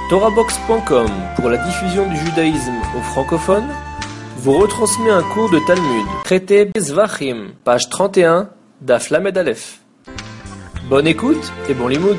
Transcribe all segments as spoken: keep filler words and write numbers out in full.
Torahbox point com, pour la diffusion du judaïsme aux francophones, vous retransmet un cours de Talmud, traité Zvachim, page trente et un, Daf Lamed Aleph. Bonne écoute et bon limoud.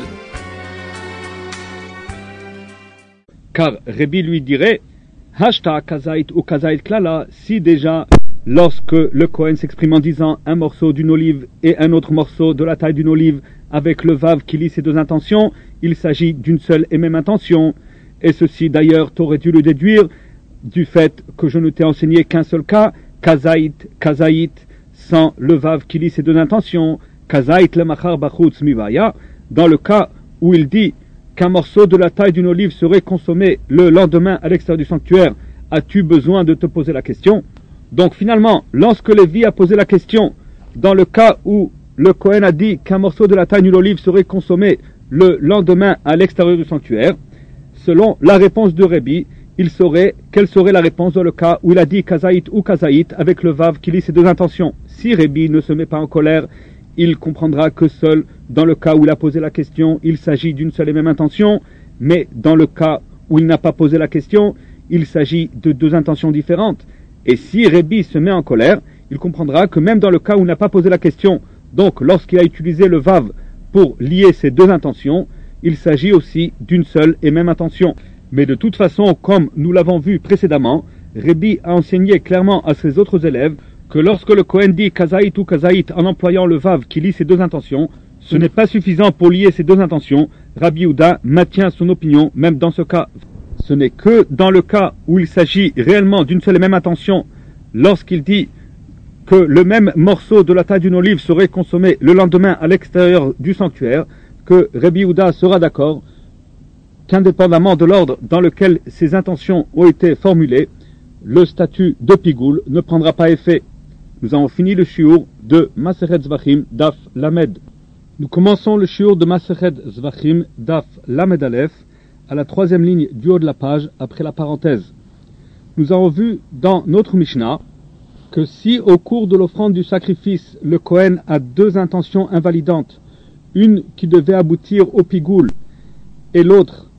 Car Rébi lui dirait, Hashta Kazait ou Kazait Klala, si déjà, lorsque le Kohen s'exprime en disant un morceau d'une olive et un autre morceau de la taille d'une olive, avec le vav qui lie ces deux intentions, il s'agit d'une seule et même intention. Et ceci d'ailleurs, t'aurais dû le déduire du fait que je ne t'ai enseigné qu'un seul cas, Kazait, Kazait, sans le vav qui lie ces deux intentions, Kazait le machar bachutz mivaya, dans le cas où il dit qu'un morceau de la taille d'une olive serait consommé le lendemain à l'extérieur du sanctuaire, as-tu besoin de te poser la question? Donc finalement, lorsque Lévi a posé la question, dans le cas où le Kohen a dit qu'un morceau de la taille d'une olive serait consommé le lendemain à l'extérieur du sanctuaire, selon la réponse de Rébi, il saurait quelle serait la réponse dans le cas où il a dit Kazaït ou Kazaït avec le vav qui lie ces deux intentions. Si Rébi ne se met pas en colère, il comprendra que seul dans le cas où il a posé la question, il s'agit d'une seule et même intention, mais dans le cas où il n'a pas posé la question, il s'agit de deux intentions différentes. Et si Rébi se met en colère, il comprendra que même dans le cas où il n'a pas posé la question, donc lorsqu'il a utilisé le vav pour lier ces deux intentions, il s'agit aussi d'une seule et même intention. Mais de toute façon, comme nous l'avons vu précédemment, Rébi a enseigné clairement à ses autres élèves que lorsque le Kohen dit Kazaït ou Kazaït en employant le vav qui lie ces deux intentions, ce n'est pas suffisant pour lier ces deux intentions. Rabbi Yehuda maintient son opinion, même dans ce cas. Ce n'est que dans le cas où il s'agit réellement d'une seule et même intention, lorsqu'il dit que le même morceau de la taille d'une olive serait consommé le lendemain à l'extérieur du sanctuaire, que Rabbi Yehuda sera d'accord qu'indépendamment de l'ordre dans lequel ces intentions ont été formulées, le statut de pigoul ne prendra pas effet. Nous avons fini le shiur de Masechet Zvachim Daf Lamed. Nous commençons le shiur de Masechet Zvachim Daf Lamed Aleph à la troisième ligne du haut de la page après la parenthèse. Nous avons vu dans notre Mishnah que si au cours de l'offrande du sacrifice le Kohen a deux intentions invalidantes, une qui devait aboutir au pigoul et l'autre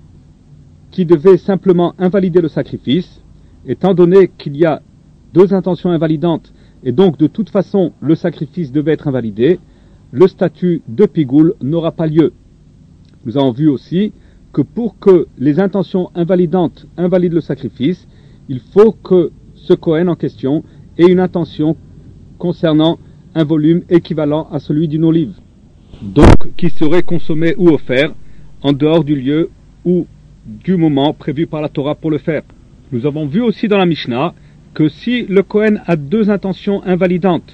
qui devait simplement invalider le sacrifice, étant donné qu'il y a deux intentions invalidantes et donc de toute façon le sacrifice devait être invalidé, le statut de pigoul n'aura pas lieu. Nous avons vu aussi que pour que les intentions invalidantes invalident le sacrifice, il faut que ce Kohen en question ait une intention concernant un volume équivalent à celui d'une olive, donc qui serait consommé ou offert en dehors du lieu ou du moment prévu par la Torah pour le faire. Nous avons vu aussi dans la Mishnah que si le Kohen a deux intentions invalidantes,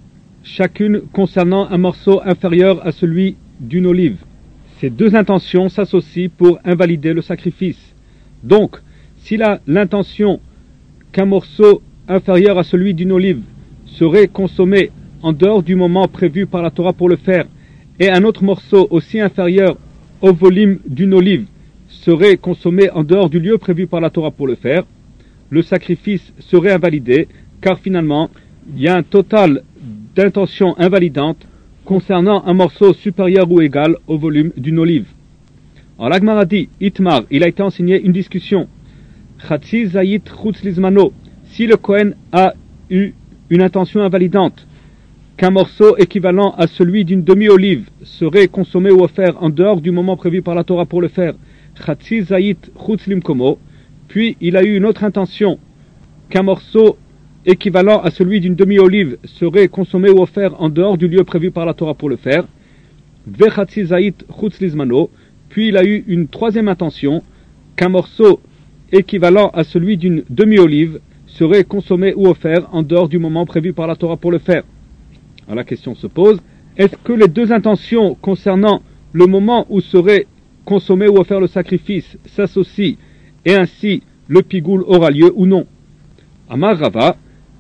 chacune concernant un morceau inférieur à celui d'une olive, ces deux intentions s'associent pour invalider le sacrifice. Donc, s'il a l'intention qu'un morceau inférieur à celui d'une olive serait consommé en dehors du moment prévu par la Torah pour le faire, et un autre morceau aussi inférieur au volume d'une olive serait consommé en dehors du lieu prévu par la Torah pour le faire, le sacrifice serait invalidé, car finalement, il y a un total d'intentions invalidantes concernant un morceau supérieur ou égal au volume d'une olive. Alors l'Agmara dit, Itmar, il a été enseigné une discussion. Chatzi zayit chutz lizmano, si le Kohen a eu une intention invalidante, qu'un morceau équivalent à celui d'une demi-olive serait consommé ou offert en dehors du moment prévu par la Torah pour le faire, Chatzi zayit chutz limkomo, puis il a eu une autre intention, qu'un morceau équivalent à celui d'une demi-olive serait consommé ou offert en dehors du lieu prévu par la Torah pour le faire, Vechatzi zayit chutz lizmano, puis il a eu une troisième intention, qu'un morceau équivalent à celui d'une demi-olive serait consommé ou offert en dehors du moment prévu par la Torah pour le faire. Alors la question se pose, est-ce que les deux intentions concernant le moment où serait consommé ou offert le sacrifice s'associent et ainsi le pigoul aura lieu ou non? Amar Rava,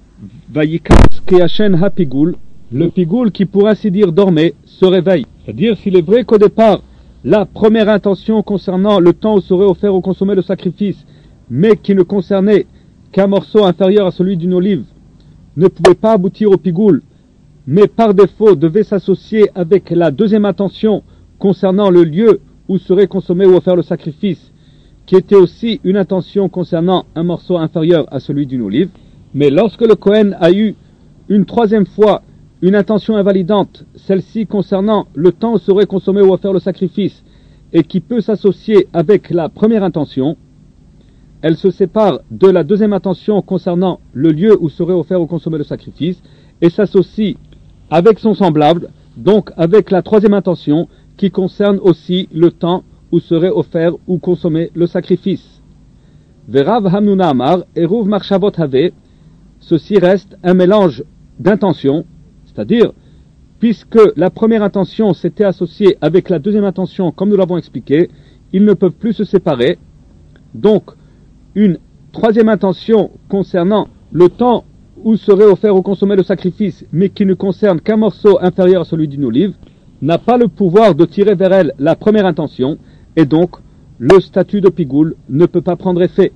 Vayikas keyachen ha pigoul, le pigoul qui pour ainsi dire dormait se réveille. C'est-à-dire s'il est vrai qu'au départ la première intention concernant le temps où serait offert ou consommé le sacrifice, mais qui ne concernait qu'un morceau inférieur à celui d'une olive, ne pouvait pas aboutir au pigoul, mais par défaut devait s'associer avec la deuxième intention concernant le lieu où serait consommé ou offert le sacrifice, qui était aussi une intention concernant un morceau inférieur à celui d'une olive. Mais lorsque le Kohen a eu une troisième fois une intention invalidante, celle-ci concernant le temps où serait consommé ou offert le sacrifice, et qui peut s'associer avec la première intention, elle se sépare de la deuxième intention concernant le lieu où serait offert ou consommé le sacrifice, et s'associe avec son semblable, donc avec la troisième intention qui concerne aussi le temps où serait offert ou consommé le sacrifice. Verav Hamnuna Amar, Eruv Marshavot Have, ceci reste un mélange d'intentions, c'est-à-dire, puisque la première intention s'était associée avec la deuxième intention, comme nous l'avons expliqué, ils ne peuvent plus se séparer. Donc, une troisième intention concernant le temps où serait offert ou consommé le sacrifice, mais qui ne concerne qu'un morceau inférieur à celui d'une olive, n'a pas le pouvoir de tirer vers elle la première intention, et donc le statut de pigoul ne peut pas prendre effet.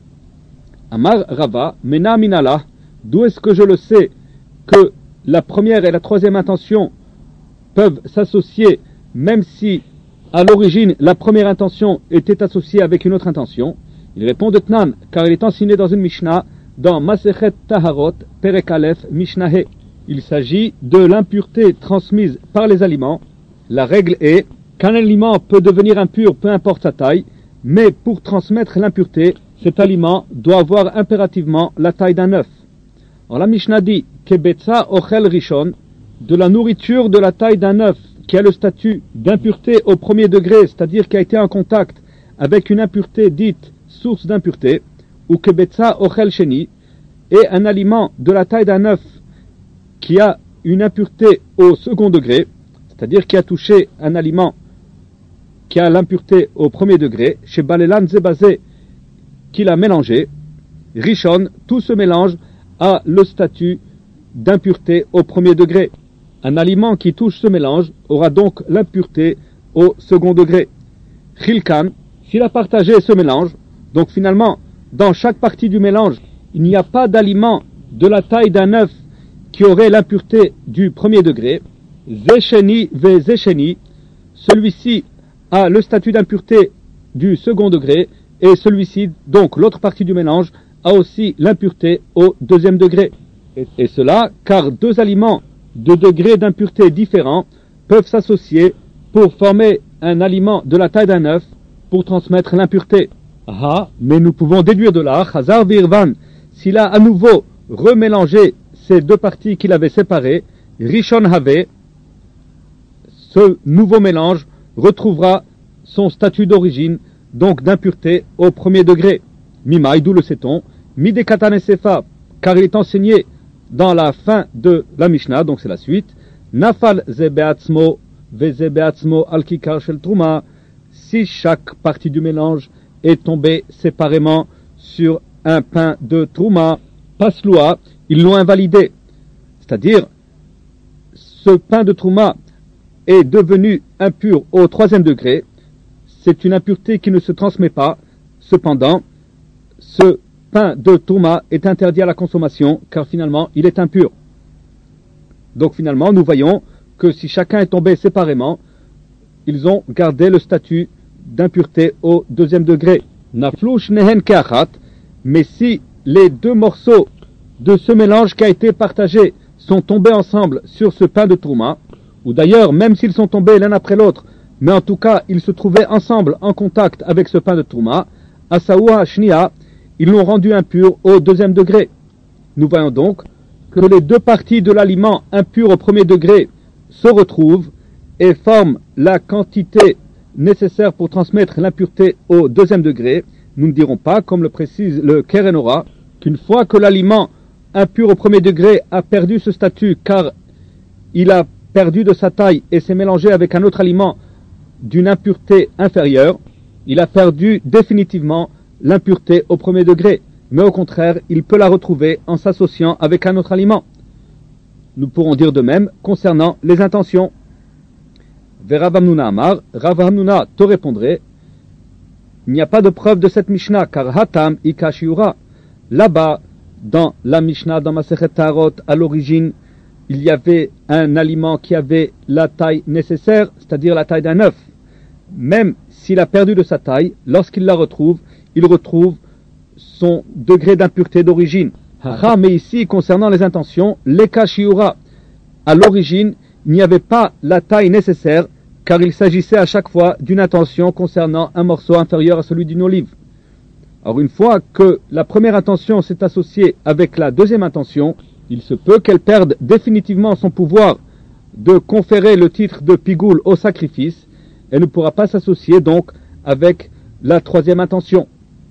Amar Rava, Mena Minala, d'où est-ce que je le sais que la première et la troisième intention peuvent s'associer, même si à l'origine la première intention était associée avec une autre intention? Il répond de Tnan, car il est enseigné dans une Mishnah, dans Masechet Taharot, Perek Aleph, Mishnah He. Il s'agit de l'impureté transmise par les aliments. La règle est qu'un aliment peut devenir impur, peu importe sa taille, mais pour transmettre l'impureté, cet aliment doit avoir impérativement la taille d'un œuf. Alors la Mishnah dit Kebetza ochel rishon, de la nourriture de la taille d'un œuf qui a le statut d'impureté au premier degré, c'est-à-dire qui a été en contact avec une impureté dite source d'impureté, ou Kebetza ochel sheni, et un aliment de la taille d'un œuf qui a une impureté au second degré, c'est-à-dire qui a touché un aliment qui a l'impureté au premier degré, chez Balelan Zebazé, qu'il a mélangé, Rishon, tout se mélange a le statut d'impureté au premier degré. Un aliment qui touche ce mélange aura donc l'impureté au second degré. Chilkan, s'il a partagé ce mélange, donc finalement, dans chaque partie du mélange, il n'y a pas d'aliment de la taille d'un œuf qui aurait l'impureté du premier degré. Zesheni ve Zesheni, celui-ci a le statut d'impureté du second degré, et celui-ci, donc l'autre partie du mélange, a aussi l'impureté au deuxième degré. Et, et cela, car deux aliments de degrés d'impureté différents peuvent s'associer pour former un aliment de la taille d'un œuf pour transmettre l'impureté. Ah, mais nous pouvons déduire de là, Chazar Virvan, s'il a à nouveau remélangé ces deux parties qu'il avait séparées, Rishon Have, ce nouveau mélange retrouvera son statut d'origine, donc d'impureté au premier degré. Mimaï, d'où le sait-on, Midekatan Sefa, car il est enseigné dans la fin de la Mishnah, donc c'est la suite, Nafal Zebeatzmo, Vezebeatzmo Alkikar Shel Truma, si chaque partie du mélange est tombée séparément sur un pain de Truma, Pasloua, ils l'ont invalidé. C'est-à-dire, ce pain de Truma est devenu impur au troisième degré, c'est une impureté qui ne se transmet pas, cependant, ce pain de Touma est interdit à la consommation, car finalement, il est impur. Donc finalement, nous voyons que si chacun est tombé séparément, ils ont gardé le statut d'impureté au deuxième degré. Naflouch nehen keachat, mais si les deux morceaux de ce mélange qui a été partagé sont tombés ensemble sur ce pain de Touma, ou d'ailleurs, même s'ils sont tombés l'un après l'autre, mais en tout cas, ils se trouvaient ensemble en contact avec ce pain de Touma, Asaoua Shnia, ils l'ont rendu impur au deuxième degré. Nous voyons donc que les deux parties de l'aliment impur au premier degré se retrouvent et forment la quantité nécessaire pour transmettre l'impureté au deuxième degré. Nous ne dirons pas, comme le précise le Kerenora, qu'une fois que l'aliment impur au premier degré a perdu ce statut car il a perdu de sa taille et s'est mélangé avec un autre aliment d'une impureté inférieure, il a perdu définitivement l'impureté au premier degré, mais au contraire, il peut la retrouver en s'associant avec un autre aliment. Nous pourrons dire de même concernant les intentions. Rav Hamnuna Amar, Rav Hamnuna te répondrait, il n'y a pas de preuve de cette Mishnah, car Hatam Ika Shiura. Là-bas, dans la Mishnah, dans Masechet Taharot, à l'origine, il y avait un aliment qui avait la taille nécessaire, c'est-à-dire la taille d'un œuf. Même s'il a perdu de sa taille, lorsqu'il la retrouve, il retrouve son degré d'impureté d'origine. Ah, mais ici, concernant les intentions, l'eka shiura, à l'origine, il n'y avait pas la taille nécessaire, car il s'agissait à chaque fois d'une intention concernant un morceau inférieur à celui d'une olive. Alors une fois que la première intention s'est associée avec la deuxième intention, il se peut qu'elle perde définitivement son pouvoir de conférer le titre de pigoul au sacrifice, et ne pourra pas s'associer donc avec la troisième intention.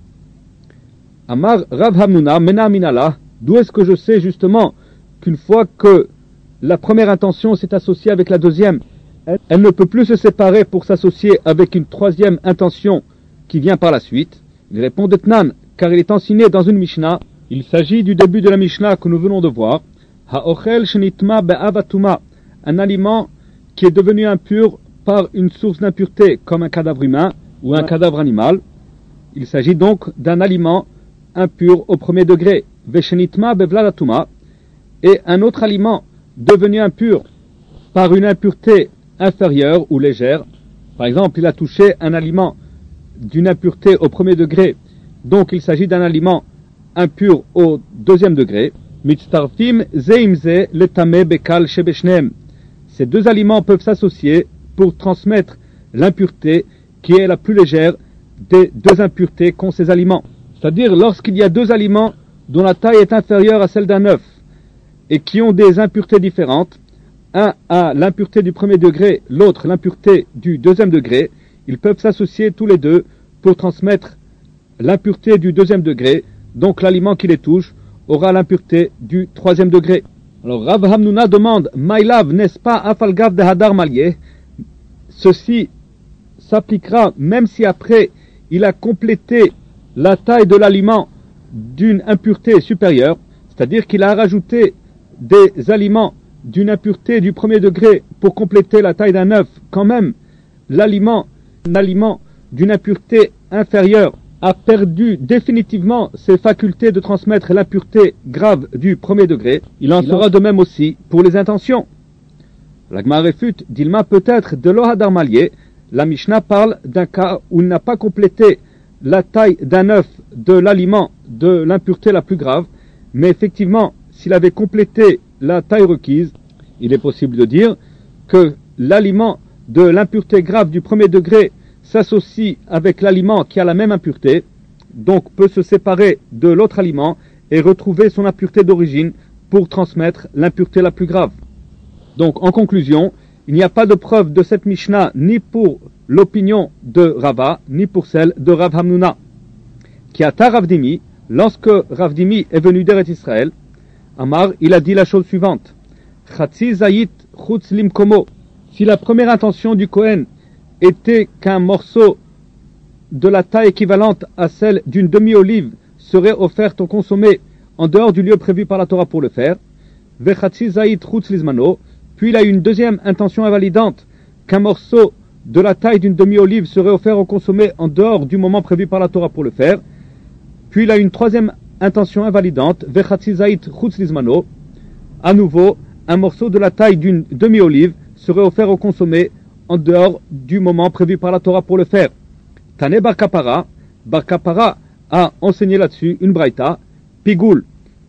Amar Rav Hamnuna Mena Minala, d'où est-ce que je sais justement qu'une fois que la première intention s'est associée avec la deuxième, elle, elle ne peut plus se séparer pour s'associer avec une troisième intention qui vient par la suite. Il répond d'Etnan, car il est enseigné dans une Mishnah. Il s'agit du début de la Mishnah que nous venons de voir. Ha'ochel shenitma be'avatuma, un aliment qui est devenu impur par une source d'impureté, comme un cadavre humain ou un cadavre animal. Il s'agit donc d'un aliment impur au premier degré. Veshenitma bevladatuma, et un autre aliment devenu impur par une impureté inférieure ou légère. Par exemple, il a touché un aliment d'une impureté au premier degré, donc il s'agit d'un aliment impur au deuxième degré. Mitztarfim zeimze letame bekal shebeshnem. Ces deux aliments peuvent s'associer pour transmettre l'impureté qui est la plus légère des deux impuretés qu'ont ces aliments. C'est-à-dire lorsqu'il y a deux aliments dont la taille est inférieure à celle d'un œuf et qui ont des impuretés différentes, un a l'impureté du premier degré, l'autre l'impureté du deuxième degré, ils peuvent s'associer tous les deux pour transmettre l'impureté du deuxième degré, donc l'aliment qui les touche aura l'impureté du troisième degré. Alors Rav Hamnuna demande, Maïlav, n'est-ce pas Afalgav de Hadar Malié? Ceci s'appliquera même si après il a complété la taille de l'aliment d'une impureté supérieure, c'est-à-dire qu'il a rajouté des aliments d'une impureté du premier degré pour compléter la taille d'un œuf, quand même l'aliment, l'aliment d'une impureté inférieure a perdu définitivement ses facultés de transmettre l'impureté grave du premier degré. Il en sera de même aussi pour les intentions. La Gemara réfute, Dilma peut-être de l'Ohadar Malié, la Mishnah parle d'un cas où il n'a pas complété la taille d'un œuf de l'aliment de l'impureté la plus grave, mais effectivement, s'il avait complété la taille requise, il est possible de dire que l'aliment de l'impureté grave du premier degré s'associe avec l'aliment qui a la même impureté, donc peut se séparer de l'autre aliment et retrouver son impureté d'origine pour transmettre l'impureté la plus grave. Donc en conclusion, il n'y a pas de preuve de cette Mishnah ni pour l'opinion de Rava, ni pour celle de Rav Hamnuna. Qui a ta Ravdimi, lorsque Ravdimi est venu d'Eretz Israël, Amar, il a dit la chose suivante. Chatzi zayit chutz limkomo. Si la première intention du Kohen était qu'un morceau de la taille équivalente à celle d'une demi-olive serait offerte ou consommée en dehors du lieu prévu par la Torah pour le faire, vechatzi zayit chutz lizmano, puis il a une deuxième intention invalidante qu'un morceau de la taille d'une demi-olive serait offert ou consommé en dehors du moment prévu par la Torah pour le faire, puis il a une troisième intention invalidante, vechatzi zayit chutz lizmano, à nouveau, un morceau de la taille d'une demi-olive serait offert ou consommé en dehors du moment prévu par la Torah pour le faire. Tane Bar Kapara, Bar Kapara a enseigné là-dessus une braïta, pigoul.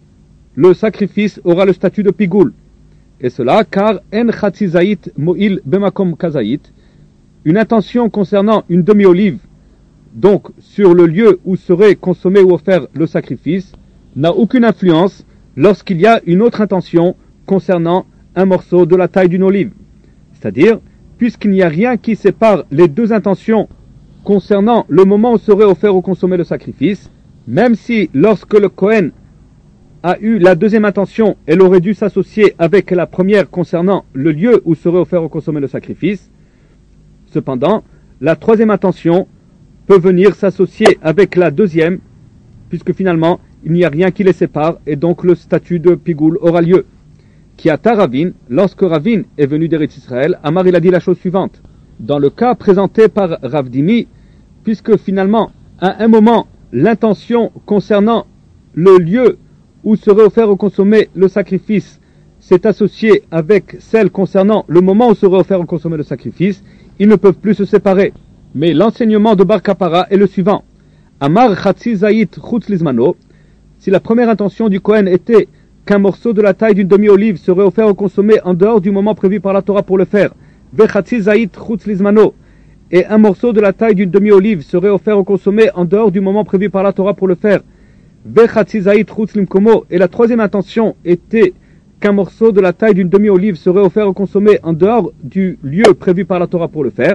Le sacrifice aura le statut de pigoul. Et cela car en chatzi zayit mo'il bemakom kazayit, une intention concernant une demi-olive, donc sur le lieu où serait consommé ou offert le sacrifice, n'a aucune influence lorsqu'il y a une autre intention concernant un morceau de la taille d'une olive. C'est-à-dire, puisqu'il n'y a rien qui sépare les deux intentions concernant le moment où serait offert ou consommé le sacrifice, même si lorsque le Kohen a eu la deuxième intention, elle aurait dû s'associer avec la première concernant le lieu où serait offert ou consommé le sacrifice, cependant, la troisième intention peut venir s'associer avec la deuxième, puisque finalement, il n'y a rien qui les sépare, et donc le statut de pigoul aura lieu. Qui a ta Ravin, lorsque Ravin est venu d'Eretz Israël, Amar il a dit la chose suivante. Dans le cas présenté par Ravdimi, puisque finalement, à un moment, l'intention concernant le lieu où serait offert ou consommé le sacrifice s'est associée avec celle concernant le moment où serait offert ou consommé le sacrifice, ils ne peuvent plus se séparer. Mais l'enseignement de Bar Kapara est le suivant. Amar Chatzi Zayit Chutz Lizmano, si la première intention du Kohen était qu'un morceau de la taille d'une demi-olive serait offert au consommé en dehors du moment prévu par la Torah pour le faire, Ve Chatzi Zayit Chutz Lizmano, et un morceau de la taille d'une demi-olive serait offert au consommé en dehors du moment prévu par la Torah pour le faire, Ve Chatzi Zayit Chutz Limkomo, et la troisième intention était qu'un morceau de la taille d'une demi-olive serait offert au consommé en dehors du lieu prévu par la Torah pour le faire.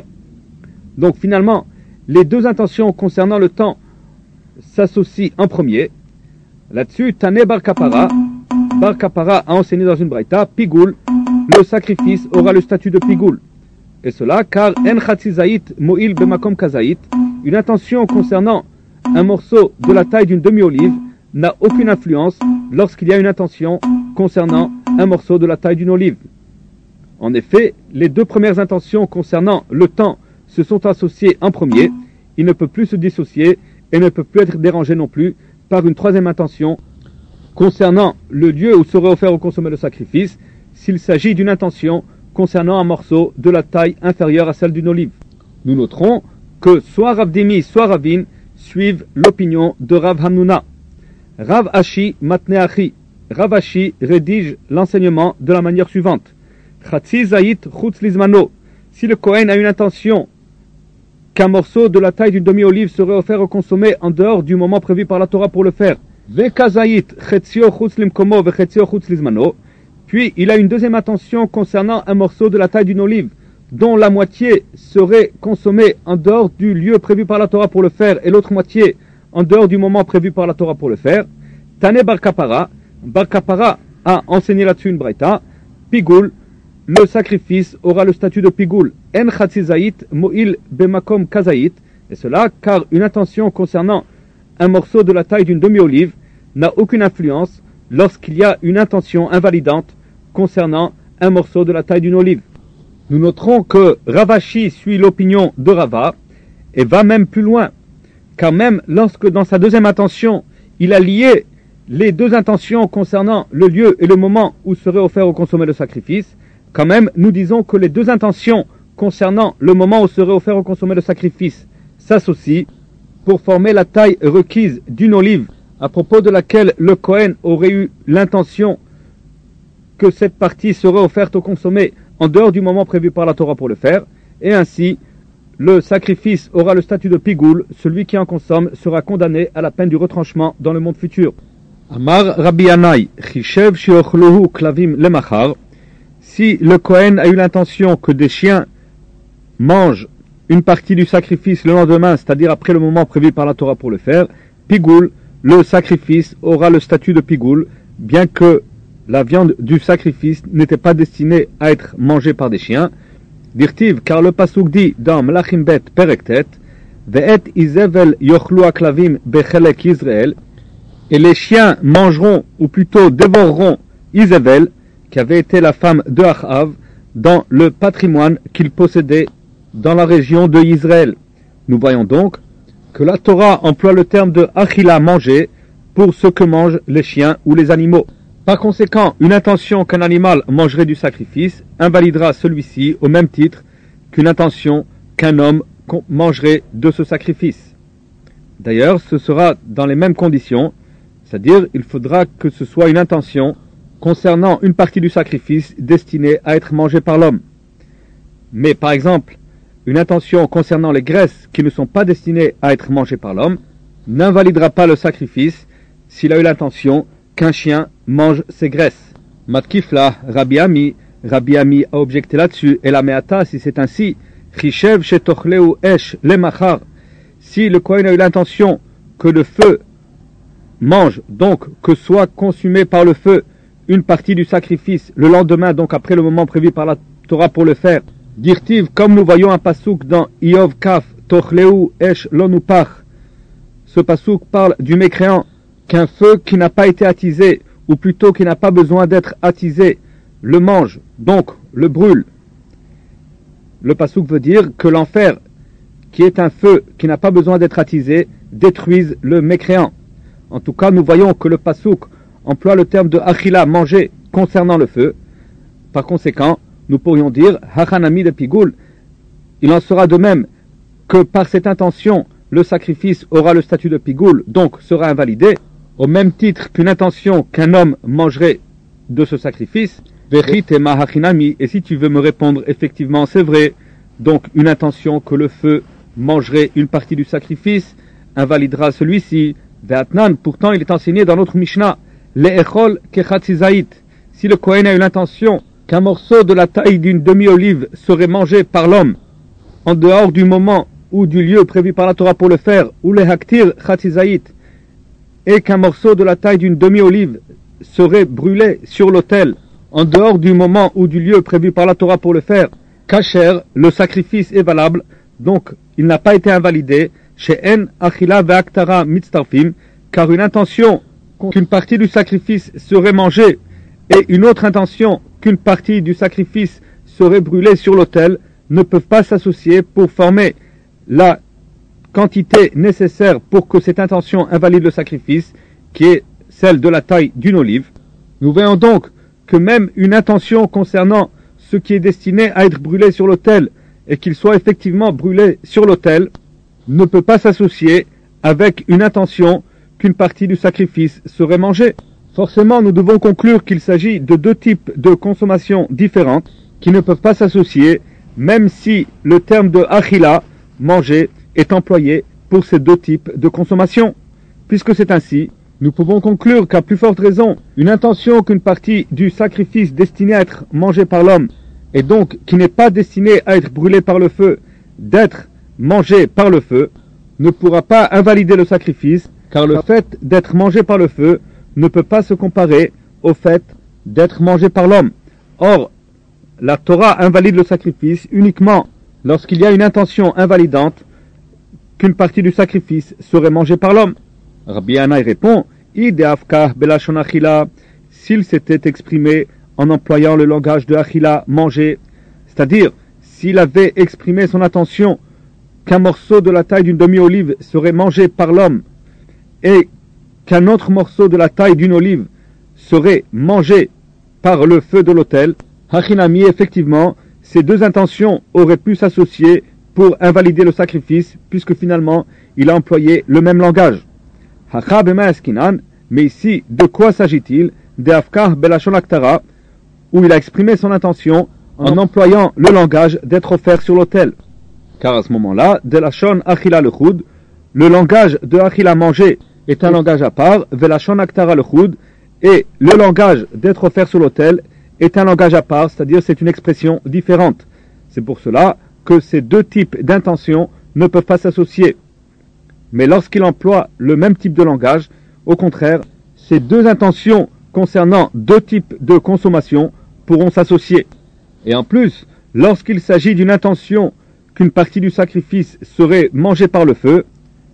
Donc finalement, les deux intentions concernant le temps s'associent en premier. Là-dessus, Tane Bar Kapara, Bar Kapara a enseigné dans une braïta, Pigoul, le sacrifice aura le statut de Pigoul. Et cela car En Chatzi Zayit Mo'il Bemakom Kazayit, une intention concernant un morceau de la taille d'une demi-olive n'a aucune influence lorsqu'il y a une intention concernant un morceau de la taille d'une olive. En effet, les deux premières intentions concernant le temps se sont associées en premier, il ne peut plus se dissocier et ne peut plus être dérangé non plus par une troisième intention concernant le lieu où serait offert au consommé le sacrifice, s'il s'agit d'une intention concernant un morceau de la taille inférieure à celle d'une olive. Nous noterons que soit Rav Dimi, soit Ravin suivent l'opinion de Rav Hamnuna. Rav Ashi Matneachi, Rav Ashi rédige l'enseignement de la manière suivante. Chatzi Zayit Chutz Lizmano, si le Kohen a une intention qu'un morceau de la taille d'une demi-olive serait offert au consommé en dehors du moment prévu par la Torah pour le faire, Vekazayit Chetzio Chutz Limkomo Vechetio Chutz Lizmano, puis il a une deuxième intention concernant un morceau de la taille d'une olive dont la moitié serait consommée en dehors du lieu prévu par la Torah pour le faire et l'autre moitié en dehors du moment prévu par la Torah pour le faire. Tane Bar Kapara, Bar Kapara a enseigné là-dessus une braïta, Pigoul, le sacrifice aura le statut de Pigoul, En Chatzi Zayit Mo'il Bemakom Kazayit, et cela car une intention concernant un morceau de la taille d'une demi-olive n'a aucune influence lorsqu'il y a une intention invalidante concernant un morceau de la taille d'une olive. Nous noterons que Rav Ashi suit l'opinion de Rava et va même plus loin, car même lorsque dans sa deuxième intention, il a lié les deux intentions concernant le lieu et le moment où serait offert au consommé le sacrifice, quand même nous disons que les deux intentions concernant le moment où serait offert au consommé le sacrifice s'associent pour former la taille requise d'une olive à propos de laquelle le Kohen aurait eu l'intention que cette partie serait offerte au consommé en dehors du moment prévu par la Torah pour le faire, et ainsi le sacrifice aura le statut de Pigoul, celui qui en consomme sera condamné à la peine du retranchement dans le monde futur. Amar Rabbi Yanai, Chishev Shiochlohu Klavim Lemachar, si le Kohen a eu l'intention que des chiens mangent une partie du sacrifice le lendemain, c'est-à-dire après le moment prévu par la Torah pour le faire, Pigoul, le sacrifice aura le statut de Pigoul, bien que la viande du sacrifice n'était pas destinée à être mangée par des chiens. Dirtiv, car le pasuk dit dans Melachim Bet Perektet, Ve'et izevel yochlu aklavim bechelek Israël, et les chiens mangeront, ou plutôt dévoreront Izevel, qui avait été la femme de Achav, dans le patrimoine qu'il possédait dans la région de Israël. Nous voyons donc que la Torah emploie le terme de achila, manger, pour ce que mangent les chiens ou les animaux. Par conséquent, une intention qu'un animal mangerait du sacrifice invalidera celui-ci au même titre qu'une intention qu'un homme mangerait de ce sacrifice. D'ailleurs, ce sera dans les mêmes conditions, c'est-à-dire il faudra que ce soit une intention concernant une partie du sacrifice destinée à être mangée par l'homme. Mais par exemple, une intention concernant les graisses qui ne sont pas destinées à être mangées par l'homme n'invalidera pas le sacrifice s'il a eu l'intention qu'un chien mange ses graisses. Matkifla, Rabbi Ami, Rabbi Ami a objecté là-dessus, et la meata, si c'est ainsi, Chishev shetochleu esh lemachar, si le Kohen a eu l'intention que le feu mange, donc que soit consumé par le feu une partie du sacrifice le lendemain, donc après le moment prévu par la Torah pour le faire, dirtiv, comme nous voyons un pasouk dans Iov Kaf, Tochleu esh lonupach, ce pasouk parle du mécréant, qu'un feu qui n'a pas été attisé, ou plutôt qui n'a pas besoin d'être attisé, le mange, donc le brûle. Le pasouk veut dire que l'enfer, qui est un feu qui n'a pas besoin d'être attisé, détruise le mécréant. En tout cas, nous voyons que le pasouk emploie le terme de achila, manger, concernant le feu. Par conséquent, nous pourrions dire hachanami de pigoul. Il en sera de même que par cette intention le sacrifice aura le statut de pigoul, donc sera invalidé, au même titre qu'une intention qu'un homme mangerait de ce sacrifice. Et si tu veux me répondre, effectivement, c'est vrai, donc une intention que le feu mangerait une partie du sacrifice invalidera celui-ci. Pourtant, il est enseigné dans notre Mishnah, Le'echol kechatzizaït. Si le Kohen a eu l'intention qu'un morceau de la taille d'une demi-olive serait mangé par l'homme en dehors du moment ou du lieu prévu par la Torah pour le faire, ou le haktir chatzizaït, et qu'un morceau de la taille d'une demi-olive serait brûlé sur l'autel en dehors du moment ou du lieu prévu par la Torah pour le faire, kasher, le sacrifice est valable, donc il n'a pas été invalidé, chez En Achila Ve'aktara Mitztarfim, car une intention qu'une partie du sacrifice serait mangée et une autre intention qu'une partie du sacrifice serait brûlée sur l'autel ne peuvent pas s'associer pour former la quantité nécessaire pour que cette intention invalide le sacrifice, qui est celle de la taille d'une olive. Nous voyons donc que même une intention concernant ce qui est destiné à être brûlé sur l'autel et qu'il soit effectivement brûlé sur l'autel ne peut pas s'associer avec une intention qu'une partie du sacrifice serait mangée. Forcément, nous devons conclure qu'il s'agit de deux types de consommation différentes qui ne peuvent pas s'associer, même si le terme de achila, manger, est employé pour ces deux types de consommation. Puisque c'est ainsi, nous pouvons conclure qu'à plus forte raison, une intention qu'une partie du sacrifice destinée à être mangée par l'homme, et donc qui n'est pas destinée à être brûlée par le feu, d'être mangée par le feu, ne pourra pas invalider le sacrifice, car le fait d'être mangé par le feu ne peut pas se comparer au fait d'être mangé par l'homme. Or, la Torah invalide le sacrifice uniquement lorsqu'il y a une intention invalidante qu'une partie du sacrifice serait mangée par l'homme. Rabbi Yannai répond, s'il s'était exprimé en employant le langage de achila, manger, c'est-à-dire s'il avait exprimé son intention qu'un morceau de la taille d'une demi-olive serait mangé par l'homme et qu'un autre morceau de la taille d'une olive serait mangé par le feu de l'autel, hachinami, effectivement, ces deux intentions auraient pu s'associer pour invalider le sacrifice, puisque finalement, il a employé le même langage. Mais ici, de quoi s'agit-il? De Afkar Belashon Aktara, où il a exprimé son intention en employant le langage d'être offert sur l'autel. Car à ce moment-là, de Lashon Achila le Choud, le langage de Achila manger est un langage à part, Velashon Aktara le Choud, et le langage d'être offert sur l'autel est un langage à part, c'est-à-dire c'est une expression différente. C'est pour cela que ces deux types d'intentions ne peuvent pas s'associer. Mais lorsqu'il emploie le même type de langage, au contraire, ces deux intentions concernant deux types de consommation pourront s'associer. Et en plus, lorsqu'il s'agit d'une intention qu'une partie du sacrifice serait mangée par le feu,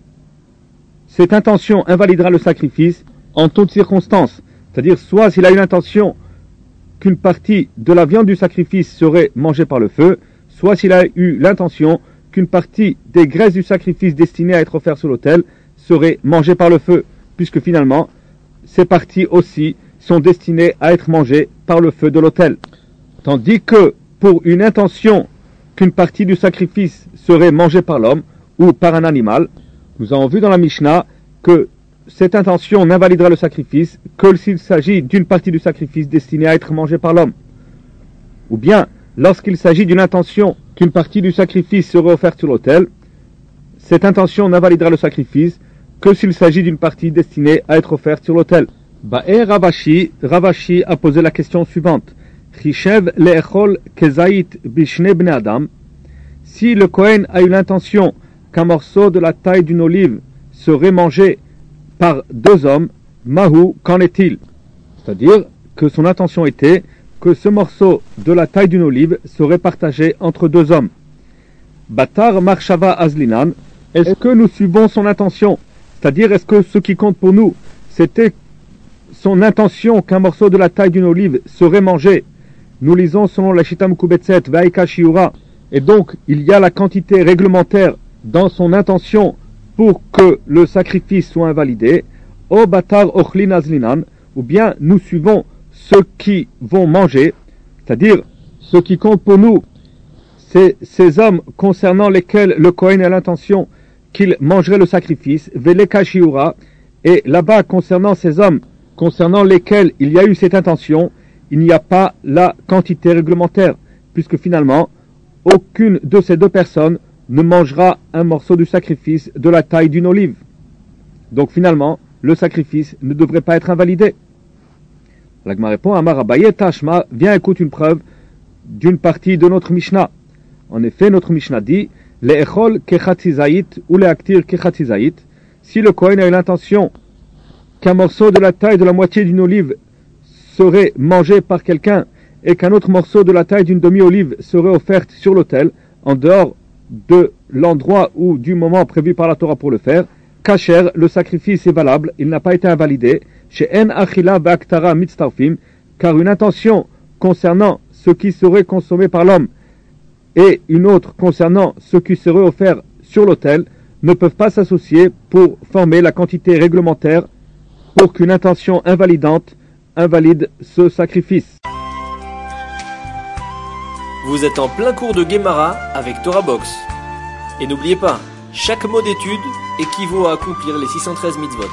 cette intention invalidera le sacrifice en toutes circonstances. C'est-à-dire, soit s'il a une intention qu'une partie de la viande du sacrifice serait mangée par le feu, soit s'il a eu l'intention qu'une partie des graisses du sacrifice destinées à être offertes sur l'autel serait mangée par le feu, puisque finalement, ces parties aussi sont destinées à être mangées par le feu de l'autel. Tandis que, pour une intention qu'une partie du sacrifice serait mangée par l'homme ou par un animal, nous avons vu dans la Mishnah que cette intention n'invalidera le sacrifice que s'il s'agit d'une partie du sacrifice destinée à être mangée par l'homme. Ou bien, lorsqu'il s'agit d'une intention qu'une partie du sacrifice serait offerte sur l'autel, cette intention n'invalidera le sacrifice que s'il s'agit d'une partie destinée à être offerte sur l'autel. Ba'e Ravashi, Ravashi a posé la question suivante. Chishev le'echol kezait bishne bne Adam. Si le Kohen a eu l'intention qu'un morceau de la taille d'une olive serait mangé par deux hommes, Mahou, qu'en est-il? C'est-à-dire que son intention était que ce morceau de la taille d'une olive serait partagé entre deux hommes. Batar Marshava Azlinan, est-ce que nous suivons son intention? C'est-à-dire, est-ce que ce qui compte pour nous, c'était son intention qu'un morceau de la taille d'une olive serait mangé? Nous lisons selon la Shita Mekubetset, Vaika Shiura, et donc il y a la quantité réglementaire dans son intention pour que le sacrifice soit invalidé, O Batar Ochlin Azlinan, ou bien nous suivons ceux qui vont manger, c'est-à-dire ce qui compte pour nous, c'est ces hommes concernant lesquels le Kohen a l'intention qu'ils mangeraient le sacrifice, Veleka Shiura, et là-bas, concernant ces hommes, concernant lesquels il y a eu cette intention, il n'y a pas la quantité réglementaire, puisque finalement, aucune de ces deux personnes ne mangera un morceau du sacrifice de la taille d'une olive. Donc finalement, le sacrifice ne devrait pas être invalidé. L'Agma répond, Amar Abaye Tashma, viens écoute une preuve d'une partie de notre Mishnah. En effet, notre Mishnah dit, le echol kechatizait ou le aktir kechatizait. Si le Kohen a eu l'intention qu'un morceau de la taille de la moitié d'une olive serait mangé par quelqu'un et qu'un autre morceau de la taille d'une demi-olive serait offert sur l'autel, en dehors de l'endroit ou du moment prévu par la Torah pour le faire, kasher, le sacrifice est valable, il n'a pas été invalidé, chez en achila ba'aktara mitztarfim, car une intention concernant ce qui serait consommé par l'homme et une autre concernant ce qui serait offert sur l'autel ne peuvent pas s'associer pour former la quantité réglementaire pour qu'une intention invalidante invalide ce sacrifice. Vous êtes en plein cours de Gemara avec Torah Box. Et n'oubliez pas, chaque mot d'étude équivaut à accomplir les six cent treize mitzvot.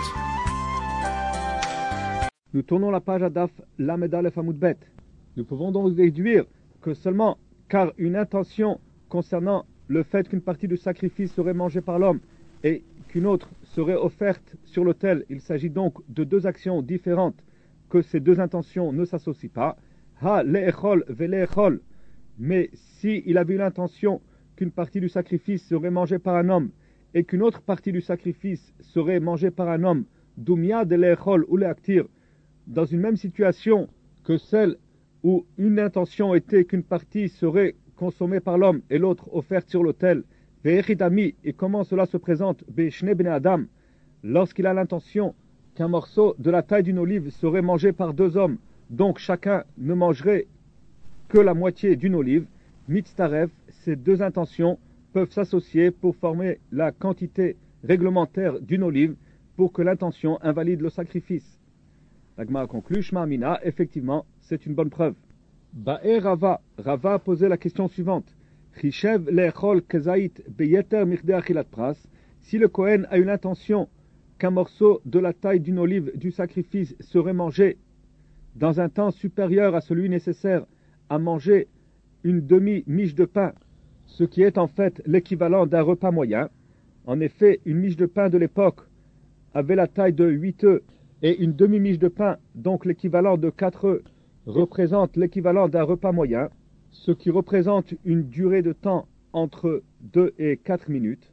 Nous tournons la page à Daf Lamed Aleph Amud Bet. Nous pouvons donc déduire que seulement car une intention concernant le fait qu'une partie du sacrifice serait mangée par l'homme et qu'une autre serait offerte sur l'autel, il s'agit donc de deux actions différentes, que ces deux intentions ne s'associent pas. Ha le'echol ve'le'echol. Mais si il avait eu l'intention qu'une partie du sacrifice serait mangée par un homme et qu'une autre partie du sacrifice serait mangée par un homme, dumya de le'echol ou le'aktir, dans une même situation que celle où une intention était qu'une partie serait consommée par l'homme et l'autre offerte sur l'autel, ve'echidami, et comment cela se présente, be'shne bnei adam, lorsqu'il a l'intention qu'un morceau de la taille d'une olive serait mangé par deux hommes, donc chacun ne mangerait que la moitié d'une olive, mitztaref, ces deux intentions peuvent s'associer pour former la quantité réglementaire d'une olive pour que l'intention invalide le sacrifice. La Gemara conclut, Shma Amina, effectivement, c'est une bonne preuve. Ba'e Rava, Rava a posé la question suivante. Chishev le'echol kezait beyeter mirde achilat pras. Si le Kohen a eu l'intention qu'un morceau de la taille d'une olive du sacrifice serait mangé dans un temps supérieur à celui nécessaire à manger une demi-miche de pain, ce qui est en fait l'équivalent d'un repas moyen. En effet, une miche de pain de l'époque avait la taille de huit œufs et une demi-miche de pain, donc l'équivalent de quatre œufs, représente l'équivalent d'un repas moyen, ce qui représente une durée de temps entre deux et quatre minutes.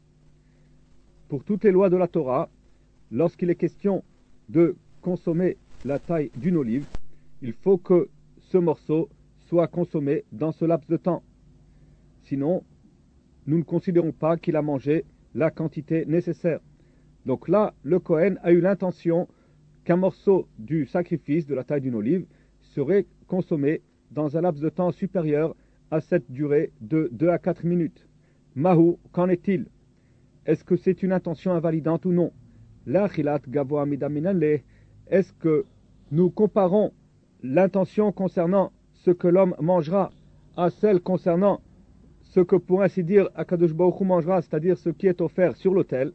Pour toutes les lois de la Torah, lorsqu'il est question de consommer la taille d'une olive, il faut que ce morceau soit consommé dans ce laps de temps. Sinon, nous ne considérons pas qu'il a mangé la quantité nécessaire. Donc là, le Kohen a eu l'intention qu'un morceau du sacrifice de la taille d'une olive serait consommé dans un laps de temps supérieur à cette durée de deux à quatre minutes. Mahou, qu'en est-il? Est-ce que c'est une intention invalidante ou non? L'achilat gavoa midaminale, est-ce que nous comparons l'intention concernant ce que l'homme mangera à celle concernant ce que, pour ainsi dire, Akadosh Baruch Hu mangera, c'est-à-dire ce qui est offert sur l'autel?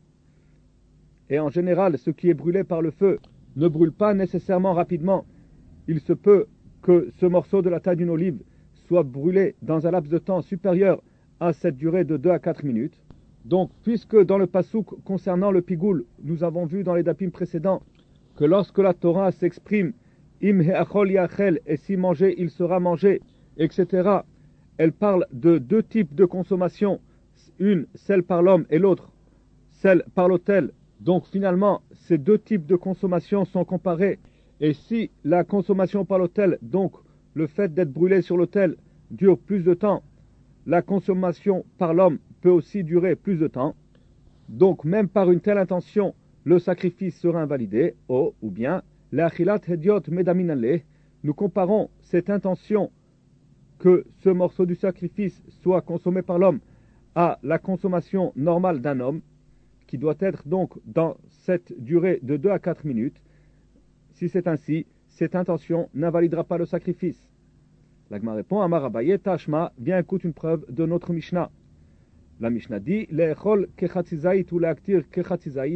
Et en général, ce qui est brûlé par le feu ne brûle pas nécessairement rapidement. Il se peut que ce morceau de la taille d'une olive soit brûlé dans un laps de temps supérieur à cette durée de deux à quatre minutes. Donc, puisque dans le pasouk concernant le pigoul, nous avons vu dans les dapim précédents que lorsque la Torah s'exprime im heachol yachel, et si manger il sera mangé, et cetera, elle parle de deux types de consommation, une celle par l'homme et l'autre celle par l'autel. Donc finalement, ces deux types de consommation sont comparés. Et si la consommation par l'autel, donc le fait d'être brûlé sur l'autel, dure plus de temps, la consommation par l'homme peut aussi durer plus de temps. Donc même par une telle intention, le sacrifice sera invalidé. Oh, ou bien, l'achilat hediot medaminale, nous comparons cette intention que ce morceau du sacrifice soit consommé par l'homme à la consommation normale d'un homme, qui doit être donc dans cette durée de deux à quatre minutes. Si c'est ainsi, cette intention n'invalidera pas le sacrifice. L'Agma répond, Amar Abaye Tashma, viens écoute une preuve de notre Mishnah. La Mishnah dit, Le'echol kechatzizait ou le'aktir kechatzizait.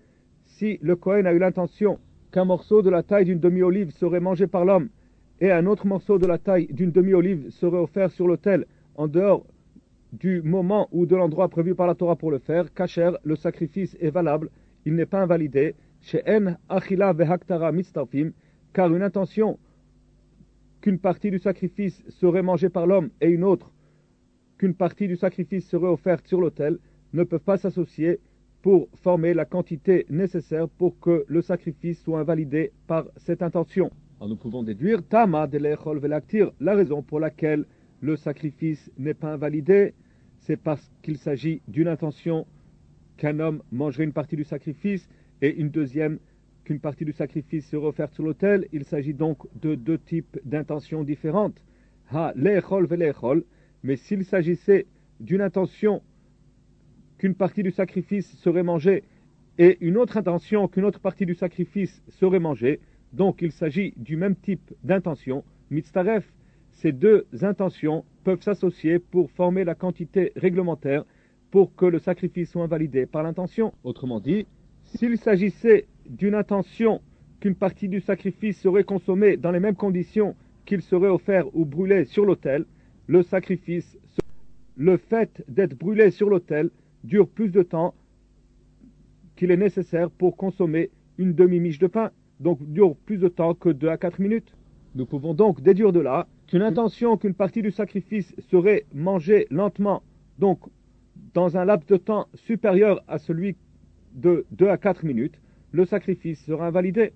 Si le Kohen a eu l'intention qu'un morceau de la taille d'une demi-olive serait mangé par l'homme et un autre morceau de la taille d'une demi-olive serait offert sur l'autel en dehors du moment ou de l'endroit prévu par la Torah pour le faire, kasher, le sacrifice est valable, il n'est pas invalidé, she'en achila vehaktara mitztarfim, car une intention qu'une partie du sacrifice serait mangée par l'homme et une autre qu'une partie du sacrifice serait offerte sur l'autel ne peuvent pas s'associer pour former la quantité nécessaire pour que le sacrifice soit invalidé par cette intention. Alors nous pouvons déduire Tama de l'echol velaktir, la raison pour laquelle le sacrifice n'est pas invalidé, c'est parce qu'il s'agit d'une intention qu'un homme mangerait une partie du sacrifice et une deuxième qu'une partie du sacrifice serait offerte sur l'autel. Il s'agit donc de deux types d'intentions différentes. Ha l'echol velechol, mais s'il s'agissait d'une intention qu'une partie du sacrifice serait mangée et une autre intention qu'une autre partie du sacrifice serait mangée, donc il s'agit du même type d'intention, mitztaref, ces deux intentions peuvent s'associer pour former la quantité réglementaire pour que le sacrifice soit invalidé par l'intention. Autrement dit, s'il s'agissait d'une intention qu'une partie du sacrifice serait consommée dans les mêmes conditions qu'il serait offert ou brûlé sur l'autel, le sacrifice, le fait d'être brûlé sur l'autel dure plus de temps qu'il est nécessaire pour consommer une demi-miche de pain, donc dure plus de temps que deux à quatre minutes. Nous pouvons donc déduire de là qu'une intention qu'une partie du sacrifice serait mangée lentement, donc dans un laps de temps supérieur à celui de deux à quatre minutes, le sacrifice sera invalidé.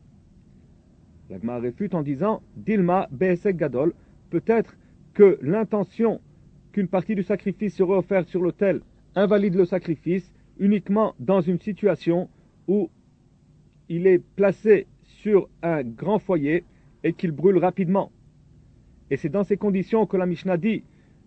La Gemara réfute en disant Dilma be'esek gadol, peut-être que l'intention qu'une partie du sacrifice serait offerte sur l'autel invalide le sacrifice uniquement dans une situation où il est placé sur un grand foyer et qu'il brûle rapidement. Et c'est dans ces conditions que la Mishnah dit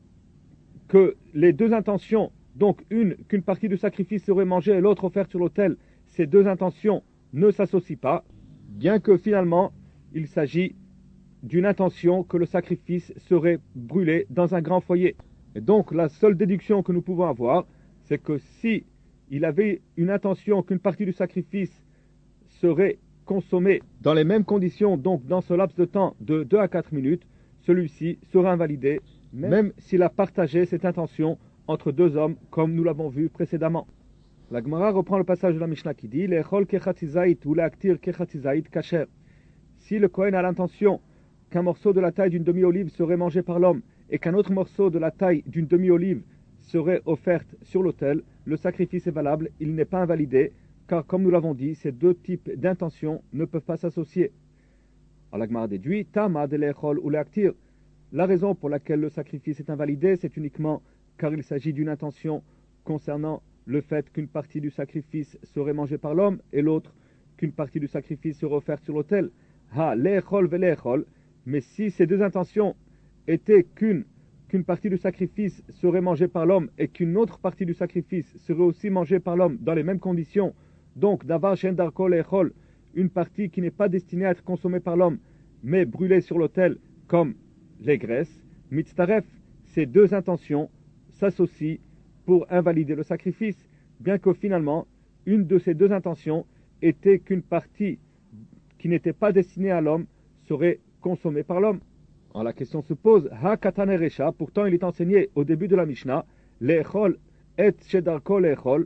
que les deux intentions, donc une qu'une partie du sacrifice serait mangée et l'autre offerte sur l'autel, ces deux intentions ne s'associent pas, bien que finalement il s'agit d'une intention que le sacrifice serait brûlé dans un grand foyer. Et donc la seule déduction que nous pouvons avoir, c'est que si il avait une intention qu'une partie du sacrifice serait consommée dans les mêmes conditions, donc dans ce laps de temps de deux à quatre minutes, celui-ci sera invalidé, même, même s'il a partagé cette intention entre deux hommes, comme nous l'avons vu précédemment. La Gemara reprend le passage de la Mishnah qui dit L'echol kechatzizait ou l'aktir kechatzizait kasher. Si le Kohen a l'intention qu'un morceau de la taille d'une demi-olive serait mangé par l'homme et qu'un autre morceau de la taille d'une demi-olive serait offerte sur l'autel, le sacrifice est valable, il n'est pas invalidé, car comme nous l'avons dit, ces deux types d'intentions ne peuvent pas s'associer. Alors la Gemara déduit Tama de l'echol ou l'aktir. La raison pour laquelle le sacrifice est invalidé, c'est uniquement car il s'agit d'une intention concernant le fait qu'une partie du sacrifice serait mangée par l'homme et l'autre qu'une partie du sacrifice serait offerte sur l'autel. Ha l'echol velechol. Mais si ces deux intentions étaient qu'une qu'une partie du sacrifice serait mangée par l'homme et qu'une autre partie du sacrifice serait aussi mangée par l'homme dans les mêmes conditions, donc davar shen darko l'echol, une partie qui n'est pas destinée à être consommée par l'homme, mais brûlée sur l'autel comme les graisses, mitztaref, ces deux intentions s'associent pour invalider le sacrifice, bien que finalement, une de ces deux intentions était qu'une partie qui n'était pas destinée à l'homme serait consommée par l'homme. Alors la question se pose, ha katan eresha, pourtant il est enseigné au début de la Mishnah, l'echol et shedarko l'echol,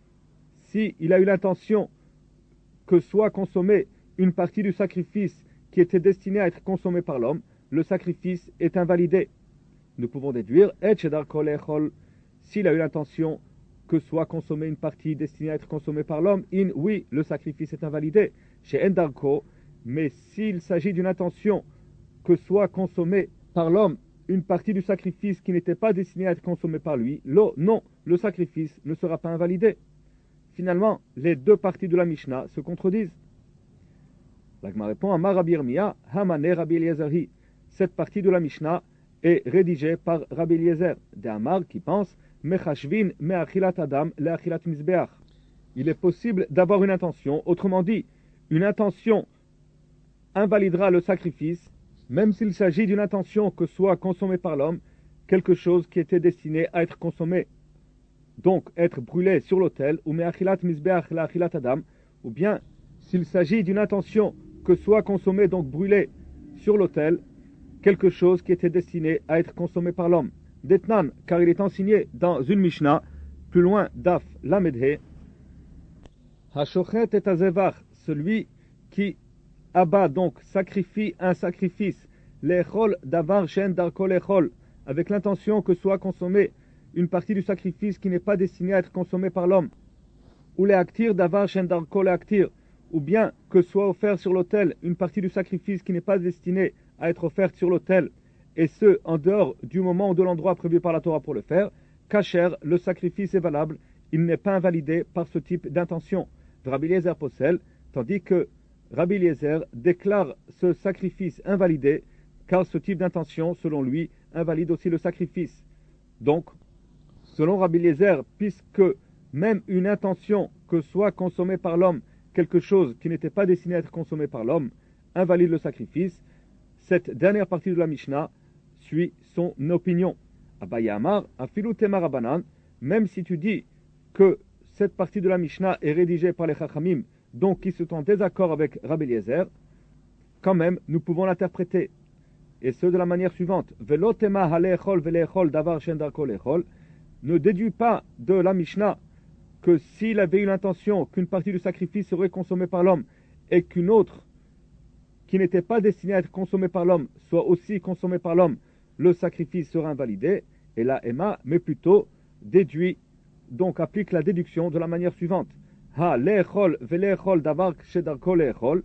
si il a eu l'intention que soit consommée une partie du sacrifice qui était destinée à être consommée par l'homme, le sacrifice est invalidé. Nous pouvons déduire, et shedarko l'echol, s'il a eu l'intention que soit consommée une partie destinée à être consommée par l'homme, in, oui, le sacrifice est invalidé. Chez endarko, mais s'il s'agit d'une intention que soit consommée par l'homme une partie du sacrifice qui n'était pas destinée à être consommée par lui, lo, non, le sacrifice ne sera pas invalidé. Finalement, les deux parties de la Mishnah se contredisent. La Gemara répond, Amar Rabbi Yirmiyah, Hamane Rabbi Eliezer. Cette partie de la Mishnah est rédigée par Rabbi Eliezer, de Amar qui pense, Mechashvin me'achilat adam le'achilat mizbeach. Il est possible d'avoir une intention, autrement dit, une intention invalidera le sacrifice, même s'il s'agit d'une intention que soit consommée par l'homme, quelque chose qui était destiné à être consommé donc être brûlé sur l'autel, ou me'achilat mizbeach la'achilat adam, ou bien s'il s'agit d'une intention que soit consommé, donc brûlé sur l'autel, quelque chose qui était destiné à être consommé par l'homme. Detnan, car il est enseigné dans une Mishnah, plus loin d'Af Lamedhe, Hashochet et Azevach, celui qui abat, donc sacrifie un sacrifice, l'echol davar shen darko l'echol, avec l'intention que soit consommé une partie du sacrifice qui n'est pas destinée à être consommée par l'homme, ou les actir davar shen darko les actir, ou bien que soit offert sur l'autel une partie du sacrifice qui n'est pas destinée à être offerte sur l'autel, et ce, en dehors du moment ou de l'endroit prévu par la Torah pour le faire, kacher, le sacrifice est valable, il n'est pas invalidé par ce type d'intention. Rabbi Eliezer possède, tandis que Rabbi Eliezer déclare ce sacrifice invalidé, car ce type d'intention, selon lui, invalide aussi le sacrifice. Donc, selon Rabbi Eliezer, puisque même une intention que soit consommée par l'homme, quelque chose qui n'était pas destiné à être consommé par l'homme, invalide le sacrifice, cette dernière partie de la Mishnah suit son opinion. Abaye Amar, Afilu Tema Rabbanan, même si tu dis que cette partie de la Mishnah est rédigée par les Chachamim, donc qui sont en désaccord avec Rabbi Eliezer, quand même, nous pouvons l'interpréter. Et ce de la manière suivante. Velo tema halechol velechol davar shen darko lechol. Ne déduis pas de la Mishnah que s'il avait eu l'intention qu'une partie du sacrifice serait consommée par l'homme et qu'une autre qui n'était pas destinée à être consommée par l'homme soit aussi consommée par l'homme, le sacrifice sera invalidé. Et là, Emma, mais plutôt déduit, donc applique la déduction de la manière suivante. Ha lechol velechol davar shen darko lechol.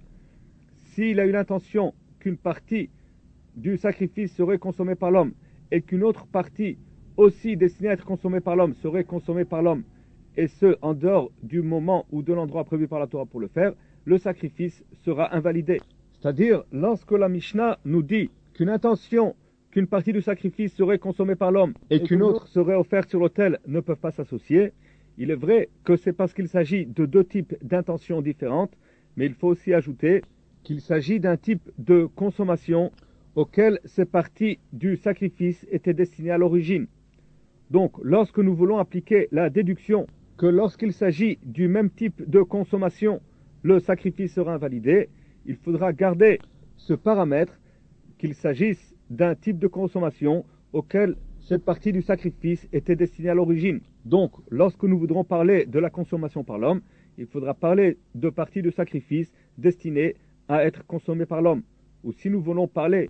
S'il a eu l'intention qu'une partie du sacrifice serait consommée par l'homme et qu'une autre partie aussi destinée à être consommée par l'homme serait consommée par l'homme, et ce, en dehors du moment ou de l'endroit prévu par la Torah pour le faire, le sacrifice sera invalidé. C'est-à-dire, lorsque la Mishnah nous dit qu'une intention qu'une partie du sacrifice serait consommée par l'homme et, et qu'une autre serait offerte sur l'autel ne peuvent pas s'associer, il est vrai que c'est parce qu'il s'agit de deux types d'intentions différentes, mais il faut aussi ajouter qu'il s'agit d'un type de consommation auquel ces parties du sacrifice étaient destinées à l'origine. Donc, lorsque nous voulons appliquer la déduction que lorsqu'il s'agit du même type de consommation, le sacrifice sera invalidé, il faudra garder ce paramètre qu'il s'agisse d'un type de consommation auquel cette partie du sacrifice était destinée à l'origine. Donc, lorsque nous voudrons parler de la consommation par l'homme, il faudra parler de parties de sacrifice destinées à être consommées par l'homme. Ou si nous voulons parler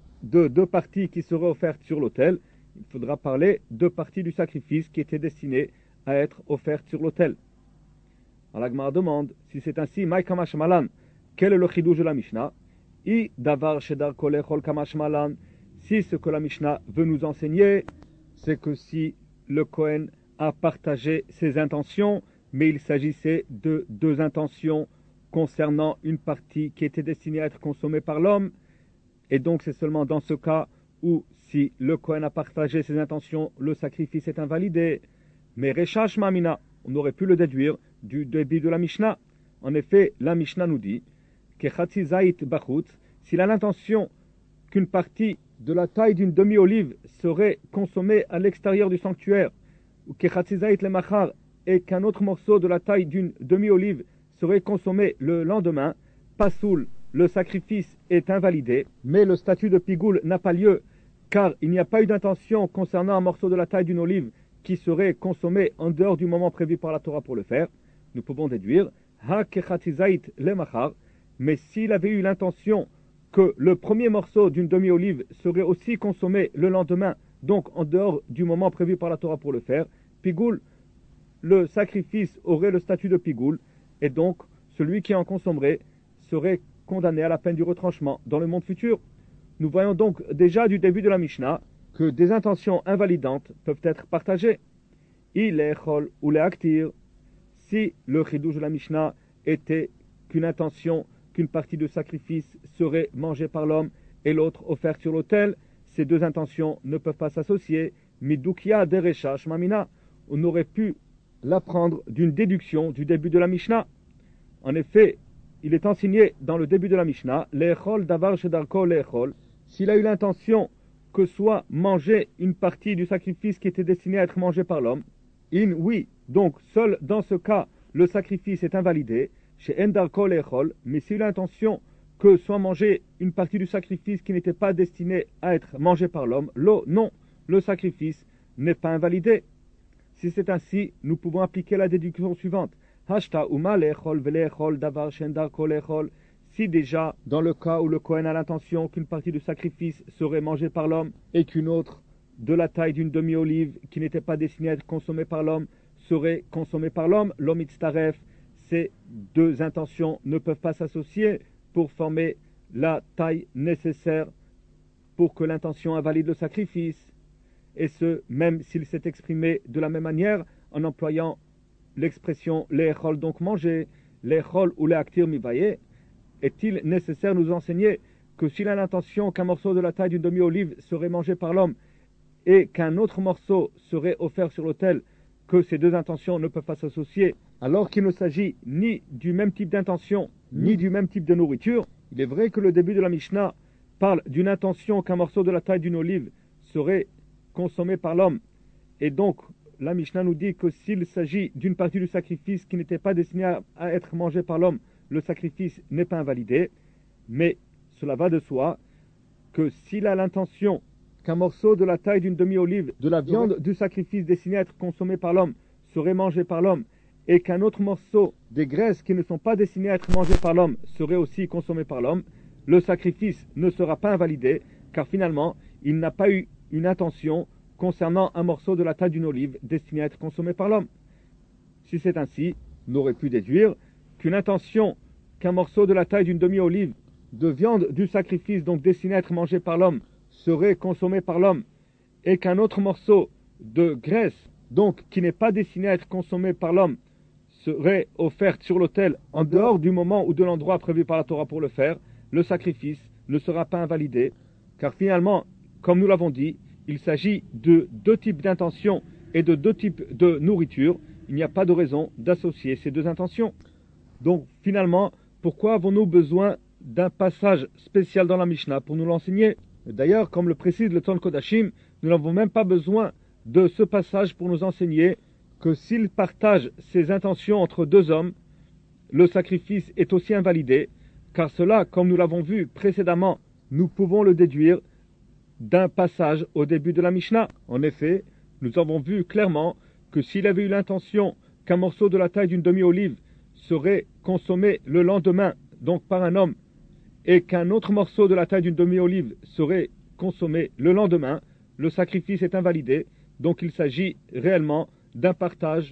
de deux parties qui seraient offertes sur l'autel, il faudra parler de parties du sacrifice qui étaient destinées à être offertes sur l'autel. Alors la Gemara demande, si c'est ainsi, Maï Kamash Malan, quel est le chidouche de la Mishnah? I davar shedar kolechol Kamash Malan, si ce que la Mishnah veut nous enseigner, c'est que si le Kohen a partagé ses intentions, mais il s'agissait de deux intentions concernant une partie qui était destinée à être consommée par l'homme, et donc c'est seulement dans ce cas où si le Kohen a partagé ses intentions, le sacrifice est invalidé. Mais Rechash Mamina, on aurait pu le déduire du début de la Mishnah. En effet, la Mishnah nous dit que Chatzi Zait Bachut, s'il a l'intention qu'une partie de la taille d'une demi-olive serait consommée à l'extérieur du sanctuaire, ou que Chatzi Zait le Machar, et qu'un autre morceau de la taille d'une demi-olive serait consommé le lendemain, Pasoul, le sacrifice est invalidé, mais le statut de Pigoul n'a pas lieu, car il n'y a pas eu d'intention concernant un morceau de la taille d'une olive qui serait consommé en dehors du moment prévu par la Torah pour le faire. Nous pouvons déduire, Ha kechatizait le machar, mais s'il avait eu l'intention que le premier morceau d'une demi-olive serait aussi consommé le lendemain, donc en dehors du moment prévu par la Torah pour le faire, Pigoul, le sacrifice aurait le statut de Pigoul, et donc celui qui en consommerait serait condamné à la peine du retranchement dans le monde futur. Nous voyons donc déjà du début de la Mishnah que des intentions invalidantes peuvent être partagées. Il est chol ou les actir. Si le chidouche de la Mishnah était qu'une intention, qu'une partie de sacrifice serait mangée par l'homme et l'autre offerte sur l'autel, ces deux intentions ne peuvent pas s'associer. Midukia derechash mamina. On aurait pu l'apprendre d'une déduction du début de la Mishnah. En effet, il est enseigné dans le début de la Mishnah, l'echol davar shedarko l'echol, s'il a eu l'intention que soit mangée une partie du sacrifice qui était destiné à être mangé par l'homme, In, oui, donc seul dans ce cas, le sacrifice est invalidé, chez Endarko Lechol, mais si l'intention que soit mangée une partie du sacrifice qui n'était pas destinée à être mangée par l'homme, l'eau, non, le sacrifice n'est pas invalidé. Si c'est ainsi, nous pouvons appliquer la déduction suivante. Hashta uma lechol velechol davar shendarko lechol. Si déjà, dans le cas où le Kohen a l'intention qu'une partie du sacrifice serait mangée par l'homme et qu'une autre, de la taille d'une demi-olive qui n'était pas destinée à être consommée par l'homme, serait consommée par l'homme, l'homme itztaref, ces deux intentions ne peuvent pas s'associer pour former la taille nécessaire pour que l'intention invalide le sacrifice. Et ce, même s'il s'est exprimé de la même manière en employant l'expression l'échol, donc manger, l'échol ou l'éactir mivaye, est-il nécessaire de nous enseigner que s'il a l'intention qu'un morceau de la taille d'une demi-olive serait mangé par l'homme et qu'un autre morceau serait offert sur l'autel, que ces deux intentions ne peuvent pas s'associer, alors qu'il ne s'agit ni du même type d'intention, ni du même type de nourriture? Il est vrai que le début de la Mishnah parle d'une intention qu'un morceau de la taille d'une olive serait consommé par l'homme. Et donc, la Mishnah nous dit que s'il s'agit d'une partie du sacrifice qui n'était pas destinée à, à être mangée par l'homme, le sacrifice n'est pas invalidé. Mais cela va de soi que s'il a l'intention qu'un morceau de la taille d'une demi-olive de la viande du sacrifice destiné à être consommé par l'homme serait mangé par l'homme et qu'un autre morceau des graisses qui ne sont pas destinées à être mangées par l'homme serait aussi consommé par l'homme, le sacrifice ne sera pas invalidé car finalement il n'a pas eu une intention concernant un morceau de la taille d'une olive destiné à être consommé par l'homme. Si c'est ainsi, on aurait pu déduire qu'une intention qu'un morceau de la taille d'une demi-olive de viande du sacrifice donc destiné à être mangé par l'homme serait consommé par l'homme et qu'un autre morceau de graisse donc qui n'est pas destiné à être consommé par l'homme serait offert sur l'autel en dehors du moment ou de l'endroit prévu par la Torah pour le faire, le sacrifice ne sera pas invalidé car finalement, comme nous l'avons dit, il s'agit de deux types d'intentions et de deux types de nourriture. Il n'y a pas de raison d'associer ces deux intentions. Donc finalement, pourquoi avons-nous besoin d'un passage spécial dans la Mishnah pour nous l'enseigner? D'ailleurs, comme le précise le Ton Kodashim, nous n'avons même pas besoin de ce passage pour nous enseigner que s'il partage ses intentions entre deux hommes, le sacrifice est aussi invalidé, car cela, comme nous l'avons vu précédemment, nous pouvons le déduire d'un passage au début de la Mishnah. En effet, nous avons vu clairement que s'il avait eu l'intention qu'un morceau de la taille d'une demi-olive serait consommé le lendemain, donc par un homme, et qu'un autre morceau de la taille d'une demi-olive serait consommé le lendemain, le sacrifice est invalidé, donc il s'agit réellement d'un partage